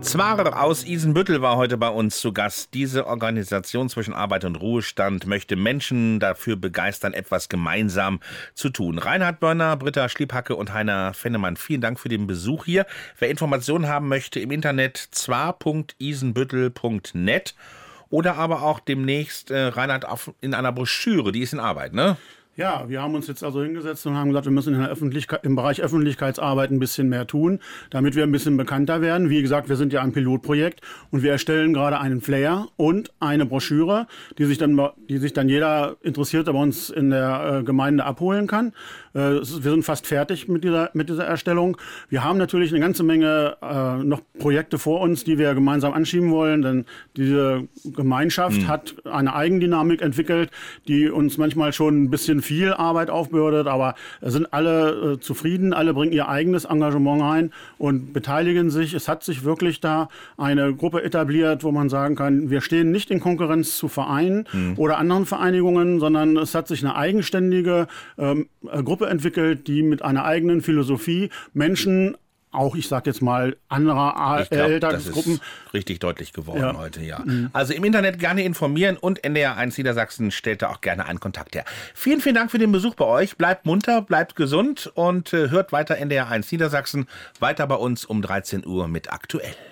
Zwar aus Isenbüttel war heute bei uns zu Gast. Diese Organisation zwischen Arbeit und Ruhestand möchte Menschen dafür begeistern, etwas gemeinsam zu tun. Reinhard Börner, Britta Schliephacke und Heiner Fennemann, vielen Dank für den Besuch hier. Wer Informationen haben möchte, im Internet zwar.isenbüttel.net oder aber auch demnächst, Reinhard, in einer Broschüre, die ist in Arbeit, ne? Ja, wir haben uns jetzt also hingesetzt und haben gesagt, wir müssen in der im Bereich Öffentlichkeitsarbeit ein bisschen mehr tun, damit wir ein bisschen bekannter werden. Wie gesagt, wir sind ja ein Pilotprojekt und wir erstellen gerade einen Flyer und eine Broschüre, die sich dann jeder Interessierte bei uns in der Gemeinde abholen kann. Wir sind fast fertig mit dieser Erstellung. Wir haben natürlich eine ganze Menge noch Projekte vor uns, die wir gemeinsam anschieben wollen, denn diese Gemeinschaft hat eine Eigendynamik entwickelt, die uns manchmal schon ein bisschen viel Arbeit aufbürdet, aber sind alle zufrieden, alle bringen ihr eigenes Engagement ein und beteiligen sich. Es hat sich wirklich da eine Gruppe etabliert, wo man sagen kann, wir stehen nicht in Konkurrenz zu Vereinen oder anderen Vereinigungen, sondern es hat sich eine eigenständige Gruppe entwickelt, die mit einer eigenen Philosophie Menschen, auch ich sag jetzt mal anderer Altersgruppen. Das ist richtig deutlich geworden heute, ja. Also im Internet gerne informieren und NDR1 Niedersachsen stellt da auch gerne einen Kontakt her. Vielen, vielen Dank für den Besuch bei euch. Bleibt munter, bleibt gesund und hört weiter NDR1 Niedersachsen. Weiter bei uns um 13 Uhr mit Aktuell.